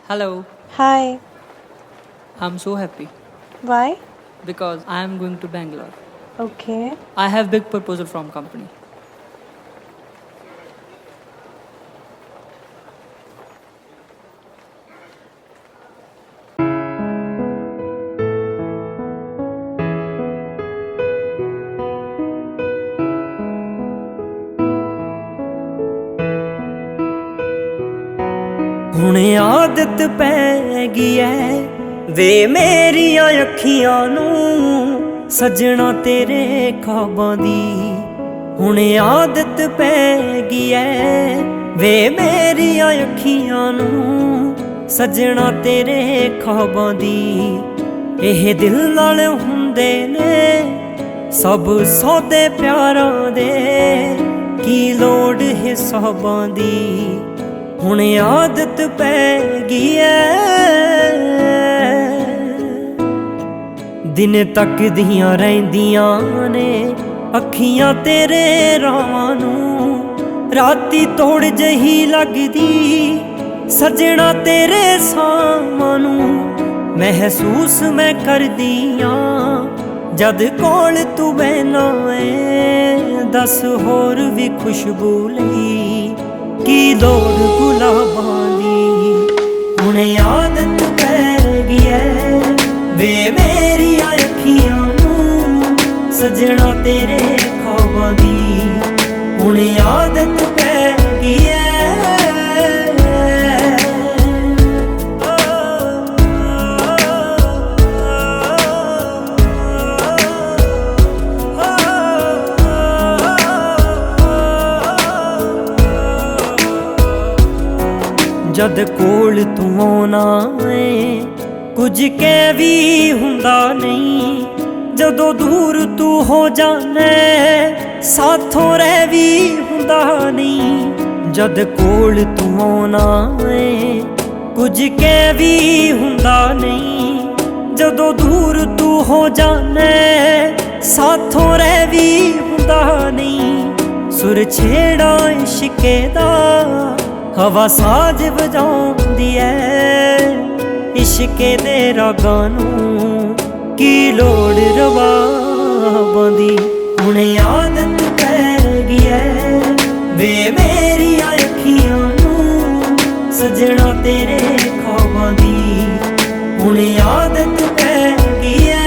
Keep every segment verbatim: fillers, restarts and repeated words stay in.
Hello, Hi. I'm so happy Why? because I am going to Bangalore. Okay. I have big proposal from company. ਹੁਣ ਆਦਤ ਪੈ ਗਈ ਐ ਵੇ ਮੇਰੀਆਂ ਅੱਖੀਆਂ ਨੂੰ ਸਜਣਾ ਤੇਰੇ ਖ਼ਵਾਬਾਂ ਦੀ। ਹੁਣ ਆਦਤ ਪੈ ਗਈ ਐ ਵੇ ਮੇਰੀਆਂ ਅੱਖੀਆਂ ਨੂੰ ਸਜਣਾ ਤੇਰੇ ਖ਼ਵਾਬਾਂ ਦੀ। ਇਹ ਦਿਲ ਨਾਲ ਹੁੰਦੇ ਨੇ ਸਭ ਸੌਦੇ ਪਿਆਰਾਂ ਦੇ, ਕੀ ਲੋੜ ਹਿਸਾਬਾਂ ਦੀ। ਹੁਣ ਆਦਤ ਪੈ ਗਈ ਐ ਦਿਨ ਤੱਕਦੀਆਂ ਰਹਿੰਦੀਆਂ ਨੇ ਅੱਖੀਆਂ ਤੇਰੇ ਰਾਹਾਂ ਨੂੰ। ਰਾਤੀ ਤੋੜ ਜਹੀ ਲੱਗਦੀ ਸਜਣਾ ਤੇਰੇ ਸਾਹਾਂ ਨੂੰ। ਮਹਿਸੂਸ ਮੈਂ ਕਰਦੀ ਆਂ ਜਦ ਕੋਲ ਤੂੰ ਬਹਿਨਾ ਏ। ਦੱਸ ਹੋਰ ਵੀ ਖੁਸ਼ਬੂ ਲਈ ਕੀ ਲੋੜ ਗੁਲਾਬਾਂ ਦੀ। ਹੁਣ ਆਦਤ ਪੈ ਗਈ ਐ ਵੇ ਮੇਰੀਆਂ ਅੱਖੀਆਂ ਨੂੰ ਸਜਣਾ ਤੇਰੇ ਖ਼ਵਾਬਾਂ ਦੀ। ਹੁਣ ਆਦਤ ਪੈ ਗਈ ਐ ਜਦ ਕੋਲ ਤੂੰ ਆਉਣਾ ਏ ਕੁਝ ਕਹਿ ਵੀ ਹੁੰਦਾ ਨਹੀਂ। ਜਦੋਂ ਦੂਰ ਤੂੰ ਹੋ ਜਾਣਾ ਸਾਥੋਂ ਰਹਿ ਵੀ ਹੁੰਦਾ ਨਹੀਂ। ਜਦ ਕੋਲ ਤੂੰ ਆਉਣਾ ਏ ਕੁਝ ਕਹਿ ਵੀ ਹੁੰਦਾ ਨਹੀਂ। ਜਦੋਂ ਦੂਰ ਤੂੰ ਹੋ ਜਾਣਾ ਸਾਥੋਂ ਰਹਿ ਵੀ ਹੁੰਦਾ ਨਹੀਂ। ਸੁਰ ਛੇੜਾ ਇਸ਼ਕੇ ਦਾ ਹਵਾ ਸਾਜ ਵਜਾਉਂਦੀ ਐ ਇਸ਼ਕੇ ਦੇ ਰਾਗਾਂ ਨੂੰ। ਕੀ ਲੋੜ ਰਬਾਬਾਂ ਦੀ। ਹੁਣ ਆਦਤ ਪੈ ਗਈ ਐ ਵੇ ਮੇਰੀਆਂ ਅੱਖੀਆਂ ਨੂੰ ਸਜਣਾ ਤੇਰੇ ਖ਼ਵਾਬਾਂ ਦੀ। ਹੁਣ ਆਦਤ ਪੈ ਗਈ ਐ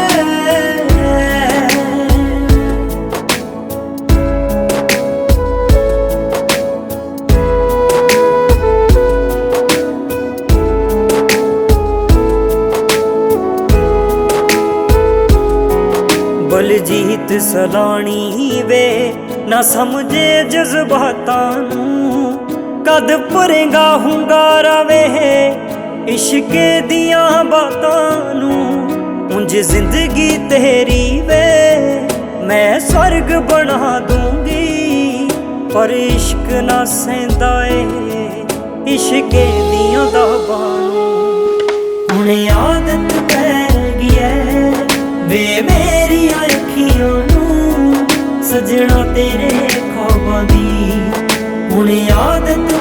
ਬਲਜੀਤ ਸਲਾਣੀ ਵੇ ਨਾ ਸਮਝੇ ਜਜ਼ਬਾਤਾਂ ਨੂੰ। ਕਦ ਭਰੇਗਾ ਹੁੰਗਾਰਾ ਵੇ ਇਸ਼ਕੇ ਦੀਆਂ ਬਾਤਾਂ ਨੂੰ। ਉਂਝ ਜ਼ਿੰਦਗੀ ਤੇਰੀ ਵੇ ਮੈਂ ਸਵਰਗ ਬਣਾ ਦੂੰਗੀ, ਪਰ ਇਸ਼ਕ ਨਾ ਸਹਿੰਦਾ ਏ ਇਸ਼ਕੇ ਦੀਆਂ ਦਾਵਾਂ ਨੂੰ। ਹੁਣ ਆਦਤ ਪੈ ਗਈ ਐ ਵੇ ਮੇਰੀਆਂ ਅੱਖੀਆਂ ਨੂੰ ਸਜਣਾ ਤੇਰੇ ਖ਼ਵਾਬਾਂ ਦੀ। ਹੁਣ ਆਦਤ